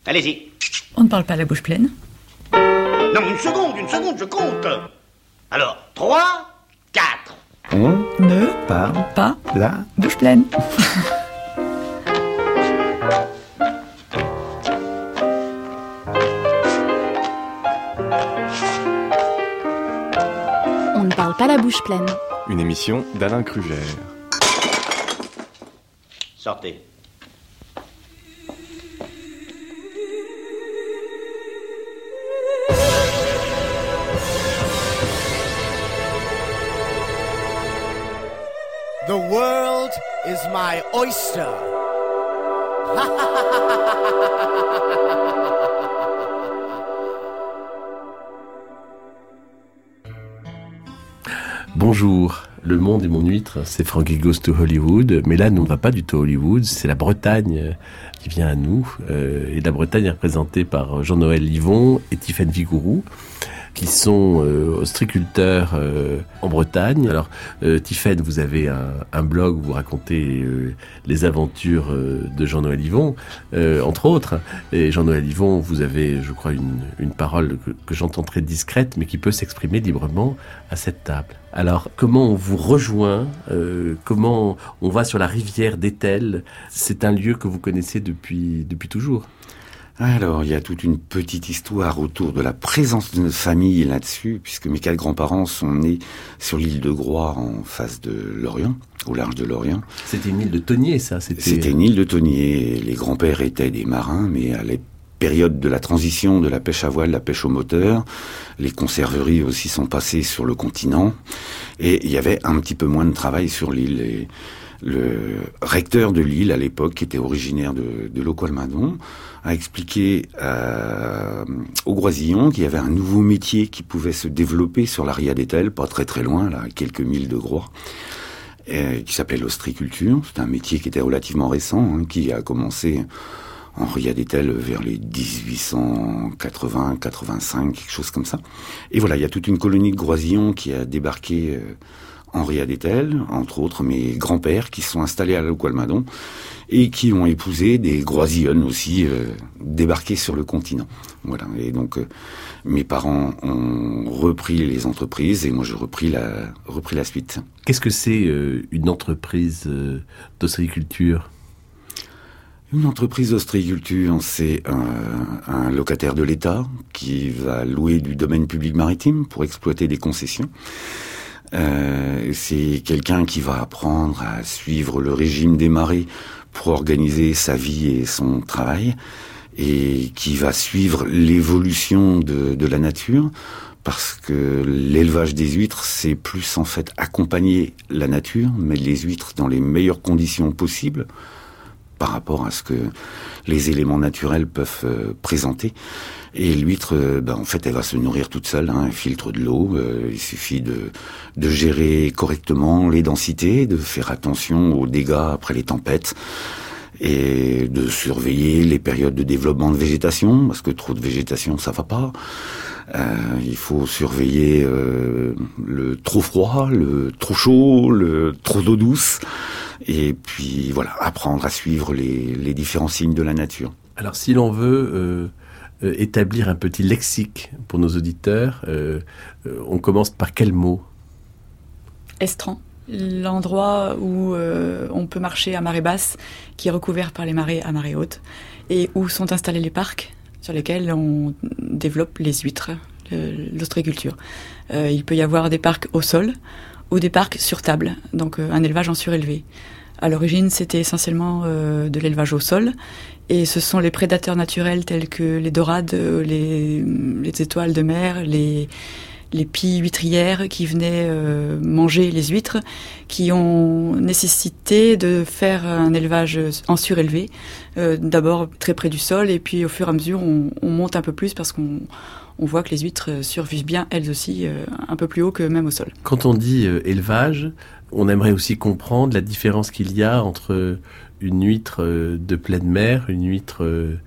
Allez-y. On ne parle pas la bouche pleine. Non, une seconde, je compte. Alors, 3, 4. On Ne parle pas la bouche pleine. On ne parle pas la bouche pleine. Une émission d'Alain Krugère. Sortez. The world is my oyster. Bonjour, le monde est mon huître, c'est Frankie Goes to Hollywood, mais là nous ne va pas du tout à Hollywood, c'est la Bretagne qui vient à nous, et la Bretagne est représentée par Jean-Noël Livon et Tiffaine Vigouroux, qui sont ostréiculteurs en Bretagne. Alors, Tiffaine, vous avez un blog où vous racontez les aventures de Jean-Noël Livon, entre autres. Et Jean-Noël Livon, vous avez, je crois, une parole que j'entends très discrète, mais qui peut s'exprimer librement à cette table. Alors, comment on vous rejoint comment on va sur la rivière d'Étel? C'est un lieu que vous connaissez depuis toujours. Alors, il y a toute une petite histoire autour de la présence de notre famille là-dessus, puisque mes 4 grands-parents sont nés sur l'île de Groix, en face de Lorient, au large de Lorient. C'était une île de thoniers, ça? C'était une île de thoniers. Les grands-pères étaient des marins, mais à la période de la transition de la pêche à voile, la pêche au moteur, les conserveries aussi sont passées sur le continent, et il y avait un petit peu moins de travail sur l'île. Et le recteur de l'île, à l'époque, qui était originaire de Locoal-Madon, a expliqué aux Groisillons qu'il y avait un nouveau métier qui pouvait se développer sur la ria d'Étel, pas très très loin, là, à quelques milles de Groix, qui s'appelait l'ostriculture. C'est un métier qui était relativement récent, qui a commencé en ria d'Étel vers les 1880, 85, quelque chose comme ça. Et voilà, il y a toute une colonie de Groisillons qui a débarqué en ria d'Étel, entre autres mes grands-pères qui se sont installés à Locoal-Madon et qui ont épousé des Groisillonnes aussi débarquées sur le continent. Voilà. Et donc mes parents ont repris les entreprises et moi j'ai repris la suite. Qu'est-ce que c'est une entreprise d'ostréiculture? Une entreprise d'ostréiculture, c'est un locataire de l'État qui va louer du domaine public maritime pour exploiter des concessions. C'est quelqu'un qui va apprendre à suivre le régime des marées pour organiser sa vie et son travail, et qui va suivre l'évolution de la nature, parce que l'élevage des huîtres, c'est plus en fait accompagner la nature, mettre les huîtres dans les meilleures conditions possibles par rapport à ce que les éléments naturels peuvent présenter. Et l'huître, en fait, elle va se nourrir toute seule, elle filtre de l'eau. Il suffit de gérer correctement les densités, de faire attention aux dégâts après les tempêtes, et de surveiller les périodes de développement de végétation, parce que trop de végétation, ça va pas. Il faut surveiller le trop froid, le trop chaud, le trop d'eau douce, et puis voilà, apprendre à suivre les différents signes de la nature. Alors, si l'on veut établir un petit lexique pour nos auditeurs, on commence par quel mot? Estran, l'endroit où on peut marcher à marée basse, qui est recouvert par les marées à marée haute, et où sont installés les parcs sur lesquels on développe les huîtres, l'ostréiculture. Il peut y avoir des parcs au sol ou des parcs sur table, donc un élevage en surélevé. À l'origine, c'était essentiellement de l'élevage au sol, et ce sont les prédateurs naturels tels que les dorades, les étoiles de mer, les pies huîtrières qui venaient manger les huîtres, qui ont nécessité de faire un élevage en surélevé, d'abord très près du sol, et puis au fur et à mesure on monte un peu plus parce qu'on voit que les huîtres survivent bien elles aussi un peu plus haut que même au sol. Quand on dit élevage, on aimerait aussi comprendre la différence qu'il y a entre une huître de pleine mer, une huître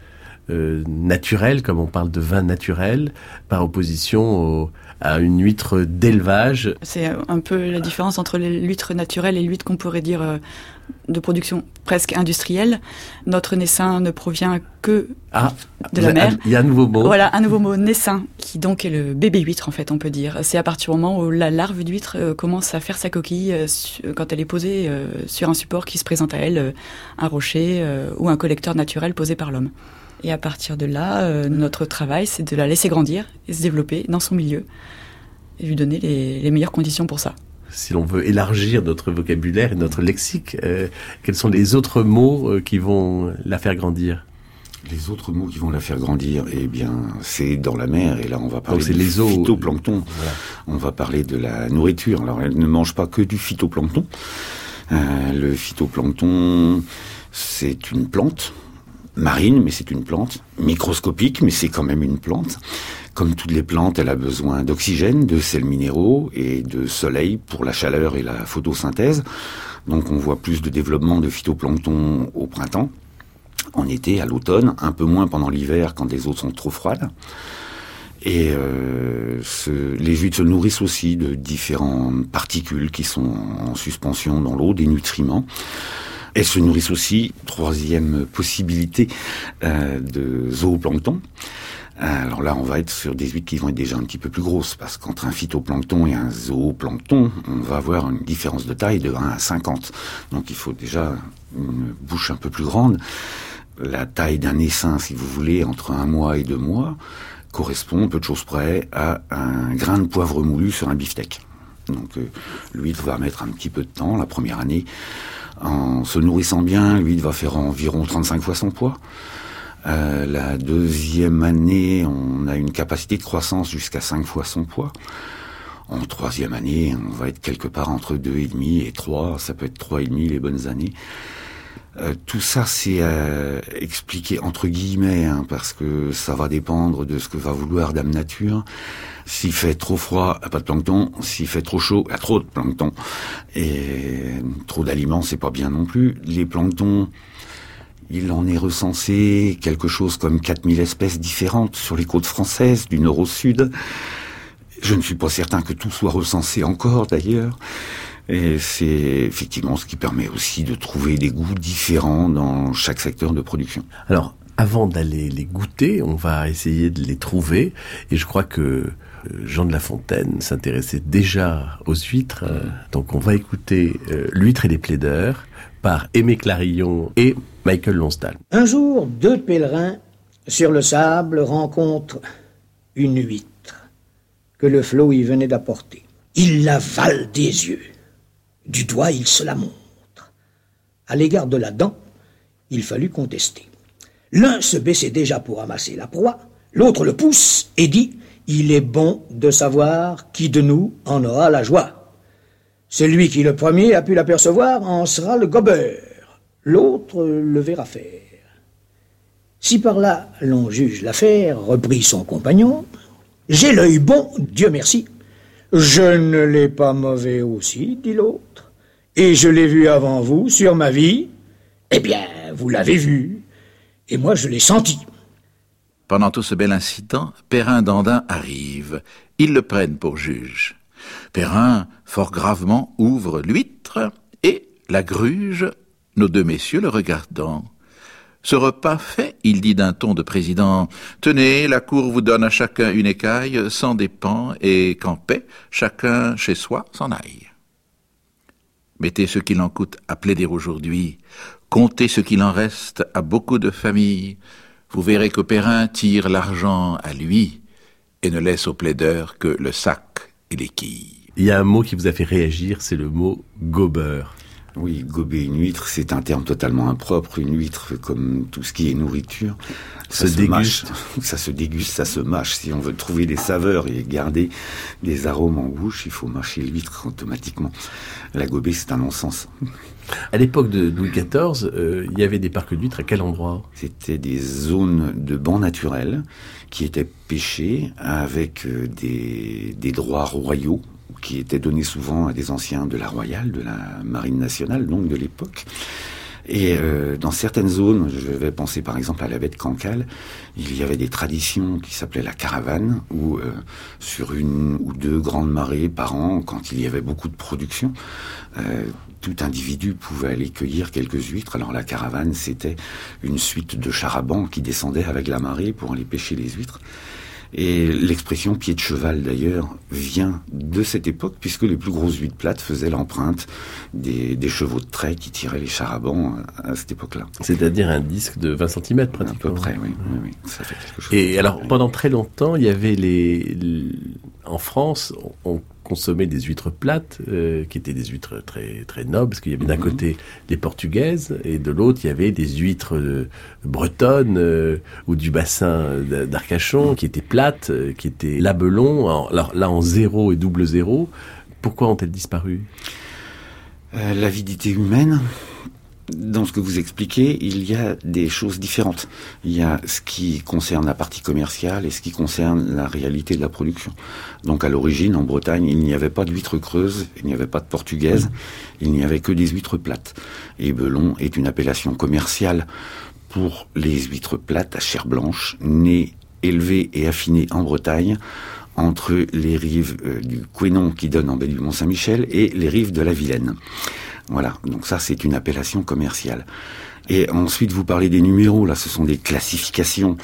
naturelle, comme on parle de vin naturel, par opposition à une huître d'élevage. C'est un peu la différence entre l'huître naturelle et l'huître qu'on pourrait dire de production presque industrielle. Notre naissin ne provient que de la mer. Il y a un nouveau mot. Voilà, un nouveau mot, naissin, qui donc est le bébé huître en fait, on peut dire. C'est à partir du moment où la larve d'huître commence à faire sa coquille quand elle est posée sur un support qui se présente à elle, un rocher ou un collecteur naturel posé par l'homme. Et à partir de là, notre travail, c'est de la laisser grandir et se développer dans son milieu et lui donner les meilleures conditions pour ça. Si l'on veut élargir notre vocabulaire et notre lexique, quels sont les autres mots qui vont la faire grandir ? Les autres mots qui vont la faire grandir, eh bien, c'est dans la mer. Et là, on va parler du phytoplancton. Voilà. On va parler de la nourriture. Alors, elle ne mange pas que du phytoplancton. Le phytoplancton, c'est une plante marine, mais c'est une plante microscopique, mais c'est quand même une plante. Comme toutes les plantes, elle a besoin d'oxygène, de sels minéraux et de soleil pour la chaleur et la photosynthèse. Donc on voit plus de développement de phytoplancton au printemps, en été, à l'automne, un peu moins pendant l'hiver quand les eaux sont trop froides. Et les huîtres se nourrissent aussi de différentes particules qui sont en suspension dans l'eau, des nutriments. Elles se nourrissent aussi, troisième possibilité, de zooplancton. Alors là, on va être sur des huîtres qui vont être déjà un petit peu plus grosses, parce qu'entre un phytoplancton et un zooplancton, on va avoir une différence de taille de 1 à 50. Donc il faut déjà une bouche un peu plus grande. La taille d'un essaim, si vous voulez, entre 1 mois et 2 mois, correspond, peu de choses près, à un grain de poivre moulu sur un beefsteak. Donc l'huître va mettre un petit peu de temps, la première année. En se nourrissant bien, l'huître va faire environ 35 fois son poids. La deuxième année, on a une capacité de croissance jusqu'à 5 fois son poids. En troisième année, on va être quelque part entre 2,5 et 3. Ça peut être 3,5 les bonnes années. Tout ça, c'est expliqué entre guillemets, parce que ça va dépendre de ce que va vouloir Dame Nature. S'il fait trop froid, il n'y a pas de plancton. S'il fait trop chaud, il y a trop de plancton. Et trop d'aliments, c'est pas bien non plus. Les planctons, il en est recensé quelque chose comme 4000 espèces différentes sur les côtes françaises, du nord au sud. Je ne suis pas certain que tout soit recensé encore, d'ailleurs. Et c'est effectivement ce qui permet aussi de trouver des goûts différents dans chaque secteur de production. Alors, avant d'aller les goûter, on va essayer de les trouver. Et je crois que Jean de La Fontaine s'intéressait déjà aux huîtres. Donc on va écouter L'huître et les plaideurs par Aimé Clarillon et Michael Lonsdale. Un jour, 2 pèlerins sur le sable rencontrent une huître que le flot y venait d'apporter. Ils l'avalent des yeux. Du doigt, il se la montre. À l'égard de la dent, il fallut contester. L'un se baissait déjà pour amasser la proie, l'autre le pousse et dit « Il est bon de savoir qui de nous en aura la joie. Celui qui le premier a pu l'apercevoir en sera le gobeur, l'autre le verra faire. Si par là l'on juge l'affaire, reprit son compagnon, j'ai l'œil bon, Dieu merci. Je ne l'ai pas mauvais aussi, dit l'autre, et je l'ai vu avant vous sur ma vie. Eh bien, vous l'avez vu, et moi je l'ai senti. » Pendant tout ce bel incident, Perrin d'Andain arrive. Ils le prennent pour juge. Perrin, fort gravement, ouvre l'huître et la gruge, nos 2 messieurs le regardant. Ce repas fait, il dit d'un ton de président, « Tenez, la cour vous donne à chacun une écaille, sans dépens, et qu'en paix, chacun chez soi s'en aille. Mettez ce qu'il en coûte à plaider aujourd'hui, comptez ce qu'il en reste à beaucoup de familles. Vous verrez que Perrin tire l'argent à lui et ne laisse au plaideur que le sac et les quilles. » Il y a un mot qui vous a fait réagir, c'est le mot « gobeur ». Oui, gober une huître, c'est un terme totalement impropre. Une huître, comme tout ce qui est nourriture, ça se mâche, ça se déguste, ça se mâche. Si on veut trouver des saveurs et garder des arômes en bouche, il faut mâcher l'huître automatiquement. La gober, c'est un non-sens. À l'époque de Louis XIV, il y avait des parcs d'huîtres à quel endroit ? C'était des zones de bancs naturels qui étaient pêchés avec des droits royaux, qui étaient donnés souvent à des anciens de la Royale, de la Marine nationale, donc de l'époque. Et dans certaines zones, je vais penser par exemple à la baie de Cancale, il y avait des traditions qui s'appelaient la caravane, où sur 1 ou 2 grandes marées par an, quand il y avait beaucoup de production, tout individu pouvait aller cueillir quelques huîtres. Alors la caravane, c'était une suite de chars à bancs qui descendaient avec la marée pour aller pêcher les huîtres. Et l'expression pied de cheval, d'ailleurs, vient de cette époque, puisque les plus grosses huîtres plates faisaient l'empreinte des chevaux de trait qui tiraient les chars à bancs à cette époque-là. C'est-à-dire un disque de 20 cm pratiquement. À peu près, oui. Ça fait quelque chose. Et alors, pendant très longtemps, il y avait en France, on consommait des huîtres plates, qui étaient des huîtres très, très nobles, parce qu'il y avait d'un côté les portugaises, et de l'autre, il y avait des huîtres bretonnes, ou du bassin d'Arcachon, qui étaient plates, qui étaient labelons, là en 0 et double 0. Pourquoi ont-elles disparu ? L'avidité humaine. Dans ce que vous expliquez, il y a des choses différentes. Il y a ce qui concerne la partie commerciale et ce qui concerne la réalité de la production. Donc à l'origine, en Bretagne, il n'y avait pas de huîtres creuses, il n'y avait pas de portugaises, il n'y avait que des huîtres plates. Et belon est une appellation commerciale pour les huîtres plates à chair blanche, nées, élevées et affinées en Bretagne, entre les rives du Couesnon qui donne en baie du Mont-Saint-Michel et les rives de la Vilaine. Voilà, donc ça c'est une appellation commerciale. Et ensuite vous parlez des numéros, là ce sont des classifications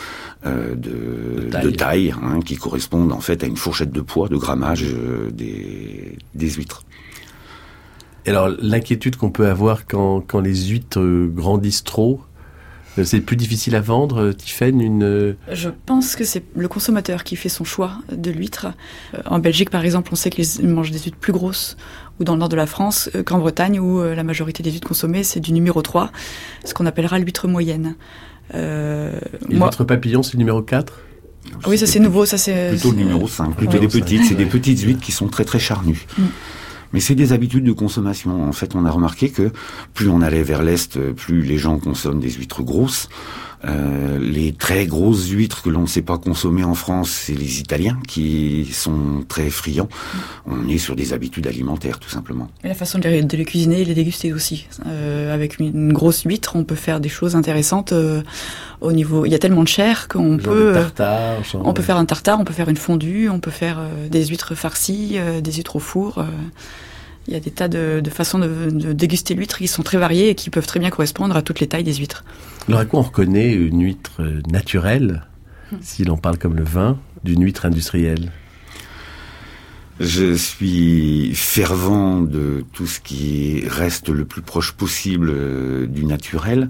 de taille qui correspondent en fait à une fourchette de poids, de grammage des huîtres. Et alors l'inquiétude qu'on peut avoir quand les huîtres grandissent trop, c'est plus difficile à vendre, Tiffaine, Je pense que c'est le consommateur qui fait son choix de l'huître. En Belgique, par exemple, on sait qu'ils mangent des huîtres plus grosses, ou dans le nord de la France, qu'en Bretagne, où la majorité des huîtres consommées, c'est du numéro 3, ce qu'on appellera l'huître moyenne. L'huître papillon, c'est le numéro 4 ? Oui, ça c'est nouveau. Ça c'est plutôt le numéro 5, plutôt des petites. C'est des petites huîtres qui sont très très charnues. Mais c'est des habitudes de consommation. En fait, on a remarqué que plus on allait vers l'Est, plus les gens consomment des huîtres grosses. Les très grosses huîtres que l'on ne sait pas consommer en France, c'est les Italiens qui sont très friands. On est sur des habitudes alimentaires, tout simplement. Et la façon de les cuisiner et les déguster aussi. Avec une grosse huître, on peut faire des choses intéressantes au niveau... Il y a tellement de chair qu'on peut... On peut faire un tartare, on peut faire une fondue, on peut faire des huîtres farcies, des huîtres au four... Il y a des tas de façons de déguster l'huître qui sont très variées et qui peuvent très bien correspondre à toutes les tailles des huîtres. Alors à quoi on reconnaît une huître naturelle, si l'on parle comme le vin, d'une huître industrielle ? Je suis fervent de tout ce qui reste le plus proche possible du naturel.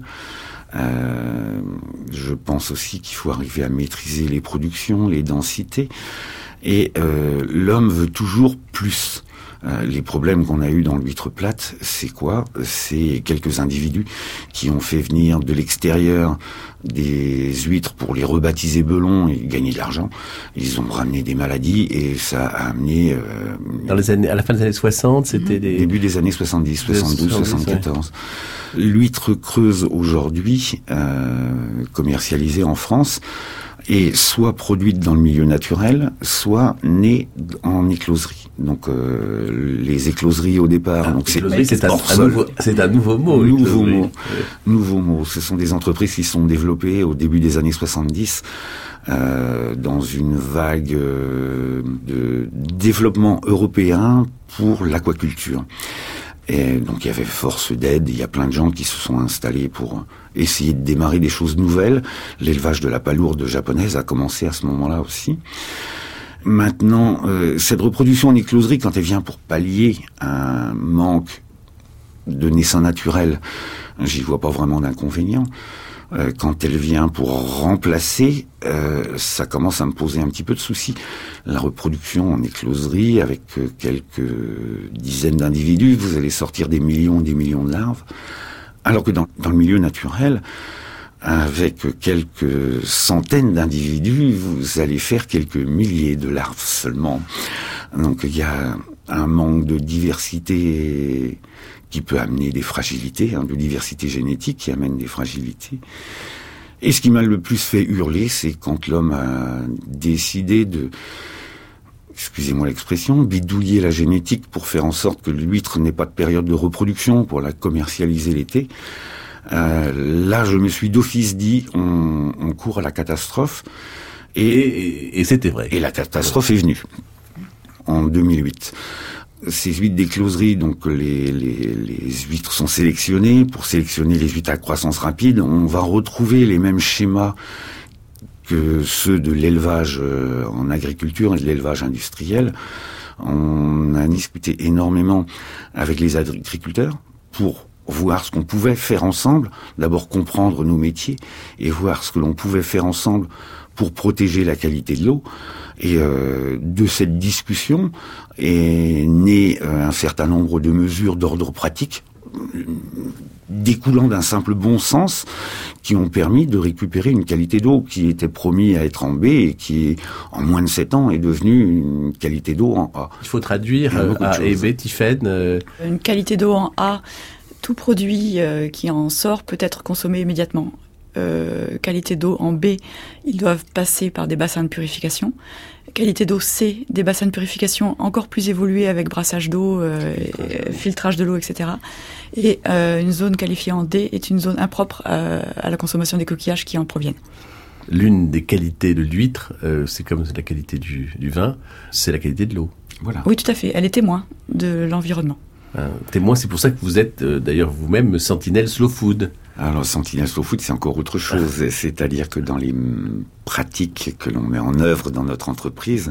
Je pense aussi qu'il faut arriver à maîtriser les productions, les densités. Et l'homme veut toujours plus. Les problèmes qu'on a eus dans l'huître plate, c'est quoi ? C'est quelques individus qui ont fait venir de l'extérieur des huîtres pour les rebaptiser belons et gagner de l'argent. Ils ont ramené des maladies et ça a amené... à la fin des années 60, c'était des... Début des années 70, 72, 74. Ouais. L'huître creuse aujourd'hui, commercialisée en France, est soit produite dans le milieu naturel, soit née en écloserie. Donc les écloseries au départ, donc c'est un nouveau mot. Nouveau mot. Ce sont des entreprises qui sont développées au début des années 70 dans une vague de développement européen pour l'aquaculture. Et donc il y avait force d'aide, il y a plein de gens qui se sont installés pour essayer de démarrer des choses nouvelles. L'élevage de la palourde japonaise a commencé à ce moment-là aussi. Maintenant, cette reproduction en écloserie, quand elle vient pour pallier un manque de naissance naturelle, j'y vois pas vraiment d'inconvénient. Quand elle vient pour remplacer, ça commence à me poser un petit peu de soucis. La reproduction en écloserie, avec quelques dizaines d'individus, vous allez sortir des millions de larves. Alors que dans le milieu naturel, avec quelques centaines d'individus, vous allez faire quelques milliers de larves seulement. Donc il y a un manque de diversité qui peut amener des fragilités, de diversité génétique qui amène des fragilités. Et ce qui m'a le plus fait hurler, c'est quand l'homme a décidé de, excusez-moi l'expression, bidouiller la génétique pour faire en sorte que l'huître n'ait pas de période de reproduction, pour la commercialiser l'été. Là, je me suis d'office dit, on court à la catastrophe. Et c'était vrai. Et la catastrophe est venue en 2008. Ces huîtres d'écloserie, donc les huîtres sont sélectionnées. Pour sélectionner les huîtres à croissance rapide, on va retrouver les mêmes schémas que ceux de l'élevage en agriculture et de l'élevage industriel. On a discuté énormément avec les agriculteurs pour voir ce qu'on pouvait faire ensemble, d'abord comprendre nos métiers et voir ce que l'on pouvait faire ensemble pour protéger la qualité de l'eau. Et de cette discussion est né un certain nombre de mesures d'ordre pratique découlant d'un simple bon sens qui ont permis de récupérer une qualité d'eau qui était promis à être en B et qui, en moins de 7 ans, est devenue une qualité d'eau en A. Il faut traduire A et B, Tiffaine. Une qualité d'eau en A, tout produit qui en sort peut être consommé immédiatement. Qualité d'eau en B, ils doivent passer par des bassins de purification. Qualité d'eau C, des bassins de purification encore plus évolués avec brassage d'eau, filtrage de l'eau, etc. Et une zone qualifiée en D est une zone impropre à la consommation des coquillages qui en proviennent. L'une des qualités de l'huître, c'est comme la qualité du vin, c'est la qualité de l'eau. Voilà. Oui, tout à fait. Elle est témoin de l'environnement. Témoin, c'est pour ça que vous êtes d'ailleurs vous-même sentinelle slow food. Alors, sentinelle slow food, c'est encore autre chose. C'est-à-dire que dans les pratiques que l'on met en œuvre dans notre entreprise,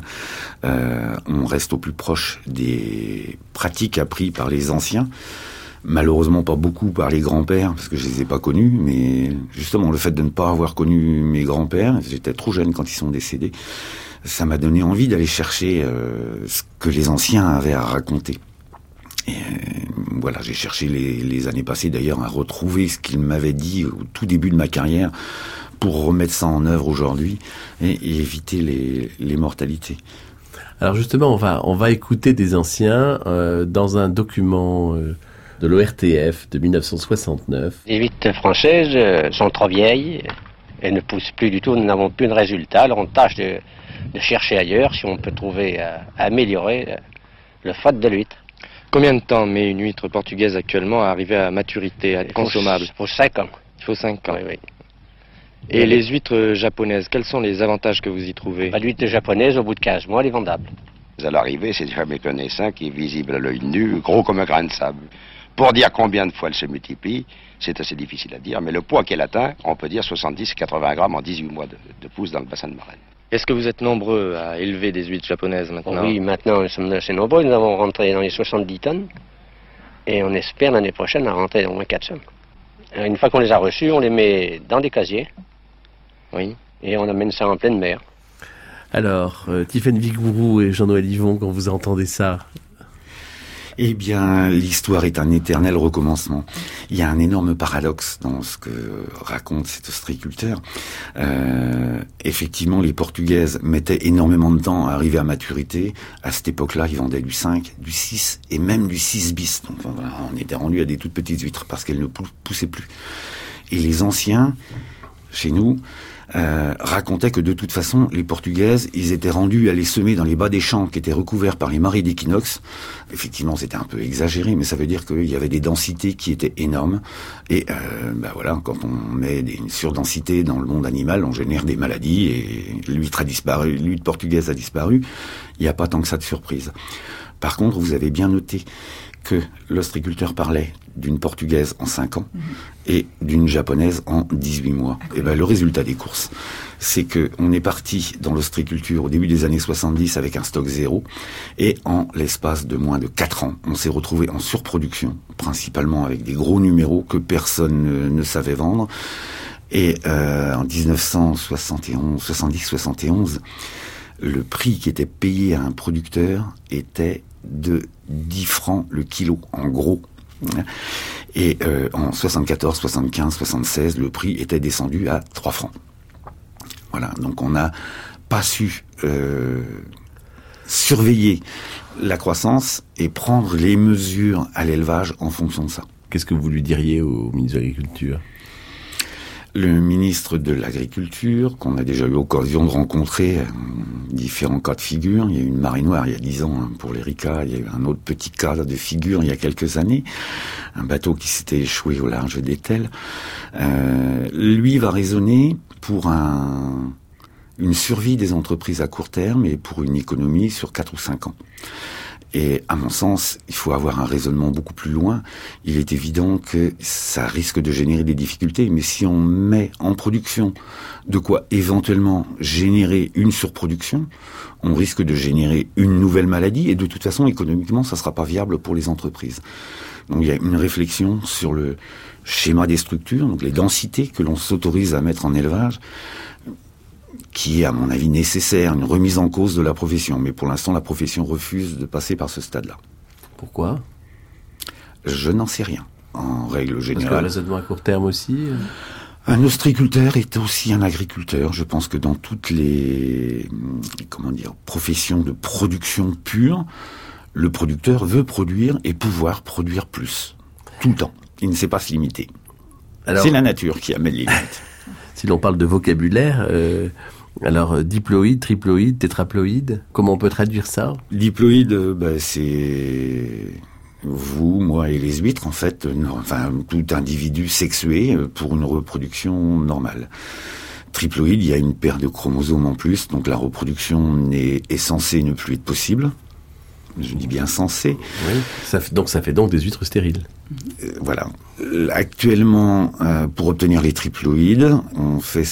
on reste au plus proche des pratiques apprises par les anciens. Malheureusement, pas beaucoup par les grands-pères, parce que je les ai pas connus, mais justement, le fait de ne pas avoir connu mes grands-pères, j'étais trop jeune quand ils sont décédés, ça m'a donné envie d'aller chercher ce que les anciens avaient à raconter. Et voilà, j'ai cherché les années passées d'ailleurs à retrouver ce qu'ils m'avaient dit au tout début de ma carrière pour remettre ça en œuvre aujourd'hui et éviter les mortalités. Alors justement, on va écouter des anciens dans un document de l'ORTF de 1969. Les huîtres françaises sont trop vieilles, elles ne poussent plus du tout, nous n'avons plus de résultats, alors on tâche de chercher ailleurs si on peut trouver à améliorer le faute de l'huître. Combien de temps met une huître portugaise actuellement à arriver à maturité, à être consommable ? Il faut 5 ans. Il faut 5 ans. Oui. Et les huîtres japonaises, quels sont les avantages que vous y trouvez ? L'huître japonaise, au bout de 15 mois, elle est vendable. À l'arrivée, c'est déjà méconnaissant qui est visible à l'œil nu, gros comme un grain de sable. Pour dire combien de fois elle se multiplie, c'est assez difficile à dire, mais le poids qu'elle atteint, on peut dire 70-80 grammes en 18 mois de pousse dans le bassin de marraine. Est-ce que vous êtes nombreux à élever des huîtres japonaises maintenant ? Oui, maintenant nous sommes assez nombreux. Nous avons rentré dans les 70 tonnes et on espère l'année prochaine à rentrer dans moins 400. Une fois qu'on les a reçus, on les met dans des casiers. Oui. Et on amène ça en pleine mer. Alors, Tiffaine Vigourou et Jean-Noël Yvon, quand vous entendez ça, eh bien, l'histoire est un éternel recommencement. Il y a un énorme paradoxe dans ce que raconte cet ostréiculteur. Effectivement, les Portugaises mettaient énormément de temps à arriver à maturité. À cette époque-là, ils vendaient du 5, du 6 et même du 6 bis. Donc voilà, on était rendu à des toutes petites huîtres parce qu'elles ne poussaient plus. Et les anciens, chez nous, racontaient que de toute façon, les Portugaises, ils étaient rendus à les semer dans les bas des champs qui étaient recouverts par les marais d'équinoxe. Effectivement, c'était un peu exagéré, mais ça veut dire qu'il y avait des densités qui étaient énormes. Et voilà, quand on met une surdensité dans le monde animal, on génère des maladies et l'huître a disparu, l'huître portugaise a disparu. Il n'y a pas tant que ça de surprise. Par contre, vous avez bien noté que l'ostréiculteur parlait d'une portugaise en 5 ans et d'une japonaise en 18 mois. Et ben, le résultat des courses, c'est que on est parti dans l'ostréiculture au début des années 70 avec un stock zéro et en l'espace de moins de 4 ans, on s'est retrouvé en surproduction, principalement avec des gros numéros que personne ne savait vendre. Et en 1970-71, le prix qui était payé à un producteur était de 10 francs le kilo, en gros. Et en 74, 75, 76, le prix était descendu à 3 francs. Voilà, donc on n'a pas su surveiller la croissance et prendre les mesures à l'élevage en fonction de ça. Qu'est-ce que vous lui diriez au ministre de l'Agriculture ? le ministre de l'Agriculture, qu'on a déjà eu l'occasion de rencontrer, différents cas de figure. Il y a eu une marée noire il y a 10 ans pour l'Erika, il y a eu un autre petit cas de figure il y a quelques années, un bateau qui s'était échoué au large d'Etel. Lui va raisonner pour une survie des entreprises à court terme et pour une économie sur 4 ou 5 ans. Et à mon sens, il faut avoir un raisonnement beaucoup plus loin. Il est évident que ça risque de générer des difficultés, mais si on met en production de quoi éventuellement générer une surproduction, on risque de générer une nouvelle maladie, et de toute façon, économiquement, ça ne sera pas viable pour les entreprises. Donc il y a une réflexion sur le schéma des structures, donc les densités que l'on s'autorise à mettre en élevage, qui est, à mon avis, nécessaire, une remise en cause de la profession. Mais pour l'instant, la profession refuse de passer par ce stade-là. Pourquoi ? Je n'en sais rien, en règle générale. Parce que le raisonnement à court terme aussi Un ostréiculteur est aussi un agriculteur. Je pense que dans toutes les professions de production pure, le producteur veut produire et pouvoir produire plus. Tout le temps. Il ne sait pas se limiter. C'est la nature qui amène les limites. Si l'on parle de vocabulaire, alors diploïde, triploïde, tétraploïde, comment on peut traduire ça ? Diploïde, c'est vous, moi et les huîtres, en fait, tout individu sexué pour une reproduction normale. Triploïde, il y a une paire de chromosomes en plus, donc la reproduction est censée ne plus être possible. Je dis bien censé. Oui, ça fait donc des huîtres stériles. Voilà. Actuellement, pour obtenir les triploïdes, on fait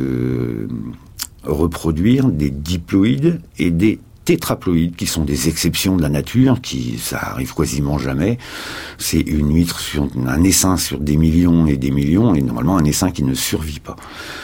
reproduire des diploïdes et des tétraploïdes, qui sont des exceptions de la nature, ça arrive quasiment jamais. C'est une huître un essaim sur des millions, et normalement un essaim qui ne survit pas.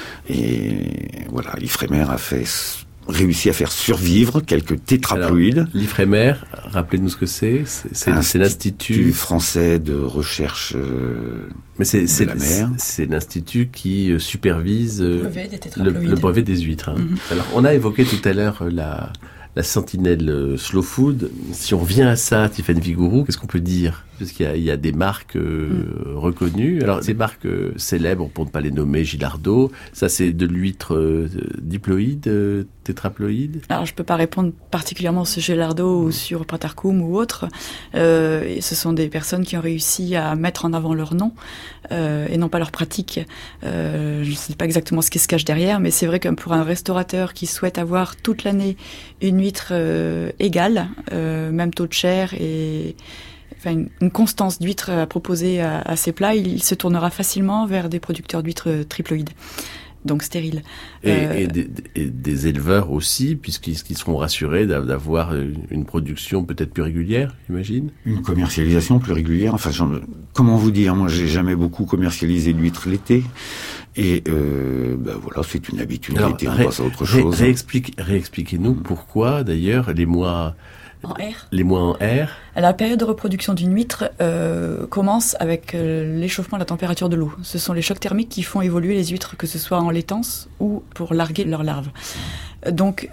Et voilà, l'Ifremer a réussi à faire survivre quelques tétraploïdes. Alors, l'Ifremer, rappelez-nous ce que c'est. C'est l'Institut français de recherche de la mer. C'est l'institut qui supervise le brevet des huîtres. Alors, on a évoqué tout à l'heure la sentinelle Slow Food. Si on revient à ça, Tiffaine Vigouroux, qu'est-ce qu'on peut dire ? Parce qu'il y a des marques reconnues. Alors, ces marques célèbres, pour ne pas les nommer, Gilardo, ça c'est de l'huître diploïde, tétraploïde ? Alors, je peux pas répondre particulièrement sur Gilardo ou sur Pratarkum ou autre. Ce sont des personnes qui ont réussi à mettre en avant leur nom et non pas leur pratique. Je ne sais pas exactement ce qui se cache derrière, mais c'est vrai que pour un restaurateur qui souhaite avoir toute l'année une huître égale, même taux de chair et une constance d'huîtres à proposer à ses plats, il se tournera facilement vers des producteurs d'huîtres triploïdes, donc stériles. Et des éleveurs aussi, puisqu'ils seront rassurés d'avoir une production peut-être plus régulière, j'imagine. Une commercialisation plus régulière. Comment vous dire ? Moi, j'ai jamais beaucoup commercialisé d'huîtres l'été. Et voilà, c'est une habitude. Alors, l'été, on passe à autre chose. Réexpliquez-nous pourquoi, d'ailleurs, les mois en R. La période de reproduction d'une huître commence avec l'échauffement de la température de l'eau. Ce sont les chocs thermiques qui font évoluer les huîtres, que ce soit en laitance ou pour larguer leurs larves. Donc,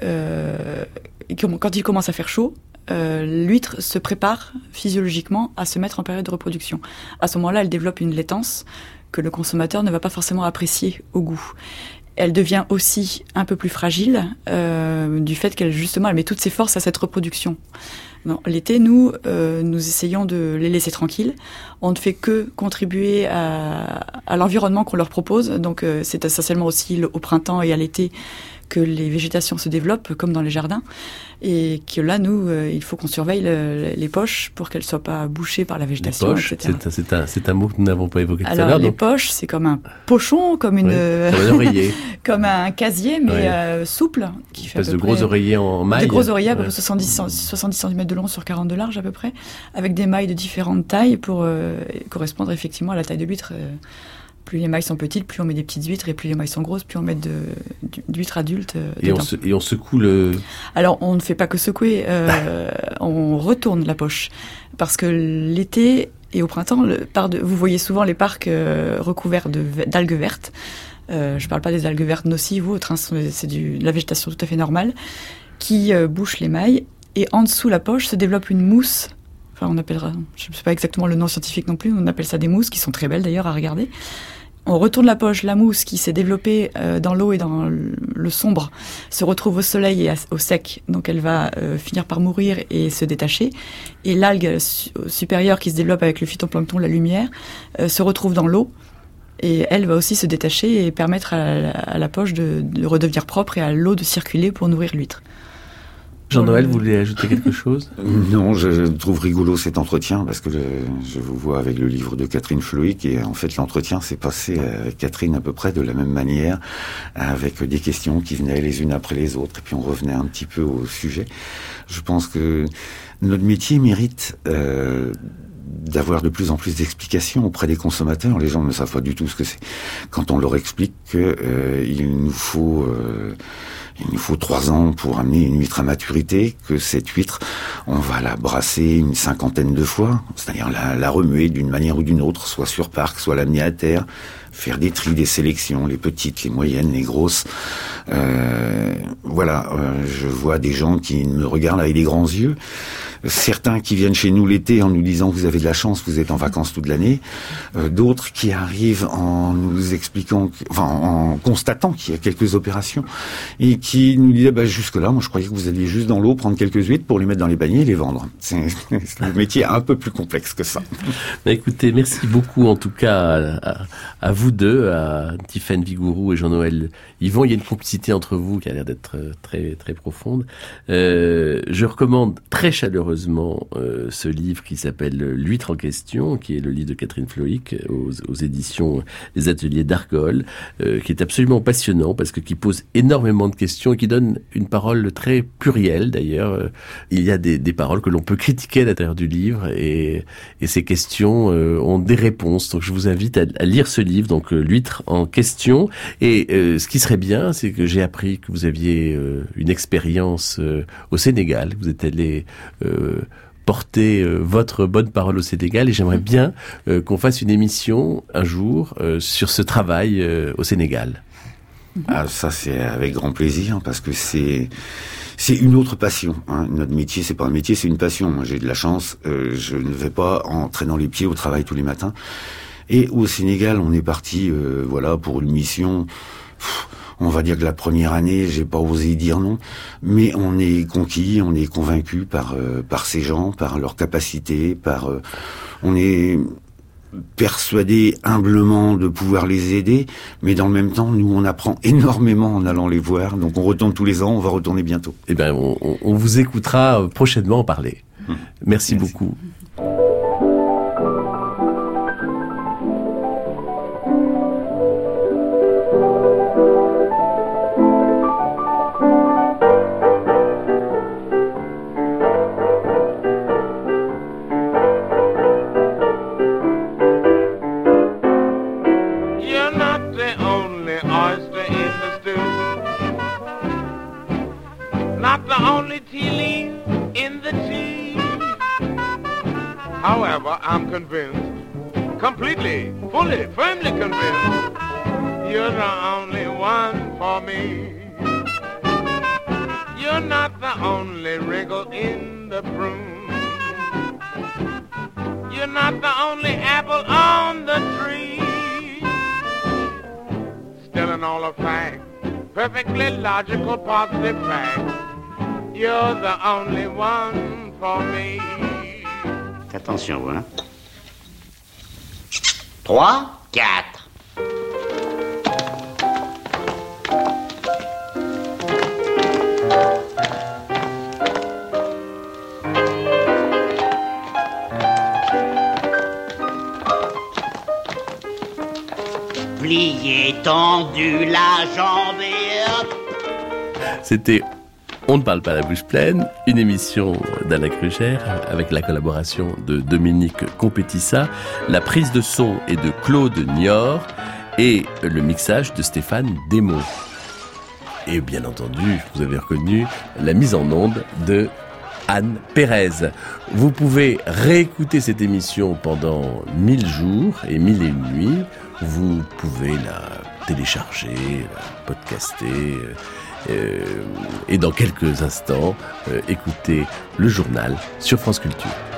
quand il commence à faire chaud, l'huître se prépare physiologiquement à se mettre en période de reproduction. À ce moment-là, elle développe une laitance que le consommateur ne va pas forcément apprécier au goût. Elle devient aussi un peu plus fragile du fait qu'elle met toutes ses forces à cette reproduction. L'été, nous essayons de les laisser tranquilles. On ne fait que contribuer à l'environnement qu'on leur propose. Donc c'est essentiellement aussi au printemps et à l'été que les végétations se développent, comme dans les jardins. Et que là, il faut qu'on surveille les poches pour qu'elles ne soient pas bouchées par la végétation, les poches, etc. C'est un mot que nous n'avons pas évoqué tout à l'heure. Alors, les poches, c'est comme un pochon, comme un oreiller. Comme un casier, mais souple. Qui fait de gros oreillers en maille. Des gros oreillers, à peu près 70 cm de long sur 40 de large, à peu près, avec des mailles de différentes tailles pour correspondre effectivement à la taille de l'huître. Plus les mailles sont petites, plus on met des petites huîtres, et plus les mailles sont grosses, plus on met d'huîtres adultes dedans. Et on secoue le... Alors, on ne fait pas que secouer, on retourne la poche. Parce que l'été et au printemps, vous voyez souvent les parcs recouverts d'algues vertes. Je ne parle pas des algues vertes nocives ou autres, c'est de la végétation tout à fait normale, qui bouche les mailles. Et en dessous la poche se développe une mousse. On appellera, je ne sais pas exactement le nom scientifique non plus, on appelle ça des mousses, qui sont très belles d'ailleurs à regarder. On retourne la poche, la mousse qui s'est développée dans l'eau et dans le sombre se retrouve au soleil et au sec, donc elle va finir par mourir et se détacher. Et l'algue supérieure qui se développe avec le phytoplancton, la lumière, se retrouve dans l'eau. Et elle va aussi se détacher et permettre à la poche de redevenir propre et à l'eau de circuler pour nourrir l'huître. Jean-Noël, vous voulez ajouter quelque chose ? Non, je trouve rigolo cet entretien parce que je vous vois avec le livre de Catherine Floïc et en fait l'entretien s'est passé avec Catherine à peu près de la même manière, avec des questions qui venaient les unes après les autres et puis on revenait un petit peu au sujet. Je pense que notre métier mérite d'avoir de plus en plus d'explications auprès des consommateurs. Les gens ne savent pas du tout ce que c'est. Quand on leur explique que il nous faut 3 ans pour amener une huître à maturité, que cette huître, on va la brasser une 50aine de fois, c'est-à-dire la remuer d'une manière ou d'une autre, soit sur parc, soit l'amener à terre, faire des tris, des sélections, les petites, les moyennes, les grosses. Je vois des gens qui me regardent avec des grands yeux. Certains qui viennent chez nous l'été en nous disant vous avez de la chance, vous êtes en vacances toute l'année. D'autres qui arrivent en nous expliquant, en constatant qu'il y a quelques opérations et qui nous disaient jusque-là, moi je croyais que vous alliez juste dans l'eau prendre quelques huîtres pour les mettre dans les paniers et les vendre. C'est le métier un peu plus complexe que ça. Écoutez, merci beaucoup en tout cas à vous deux, à Tiffaine Vigouroux et Jean-Noël Yvon. Il y a une complicité entre vous qui a l'air d'être très très profonde. Je recommande très chaleureusement ce livre qui s'appelle L'huître en question, qui est le livre de Catherine Floïc aux éditions Les Ateliers d'Argol, qui est absolument passionnant parce que qui pose énormément de questions et qui donne une parole très plurielle d'ailleurs. Il y a des paroles que l'on peut critiquer à l'intérieur du livre et ces questions ont des réponses. Donc je vous invite à lire ce livre, donc L'huître en question. Et ce qui serait bien, c'est que j'ai appris que vous aviez une expérience au Sénégal. Vous êtes allé porter votre bonne parole au Sénégal et j'aimerais bien qu'on fasse une émission un jour sur ce travail au Sénégal. Ah, ça c'est avec grand plaisir parce que c'est une autre passion. Notre métier, c'est pas un métier, c'est une passion. Moi, j'ai de la chance. Je ne vais pas en traînant les pieds au travail tous les matins. Et au Sénégal, on est parti, pour une mission. On va dire que la première année, j'ai pas osé dire non, mais on est conquis, on est convaincu par ces gens, par leur capacité, on est persuadé humblement de pouvoir les aider, mais dans le même temps, nous, on apprend énormément en allant les voir. Donc, on retourne tous les ans, on va retourner bientôt. Eh bien, on vous écoutera prochainement en parler. Merci beaucoup. However, I'm convinced, completely, fully, firmly convinced, you're the only one for me. You're not the only wrinkle in the prune. You're not the only apple on the tree. Still in all of fact, perfectly logical, positive fact, you're the only one for me. Attention, voilà. 3, 4. Plié, tendu, la jambe et hop. C'était On ne parle pas la bouche pleine, une émission d'Alain Krugère avec la collaboration de Dominique Compétissa, la prise de son est de Claude Niort et le mixage de Stéphane Desmond. Et bien entendu, vous avez reconnu la mise en onde de Anne Pérez. Vous pouvez réécouter cette émission pendant 1000 jours et 1001 nuits. Vous pouvez la télécharger, la podcaster et dans quelques instants, écouter le journal sur France Culture.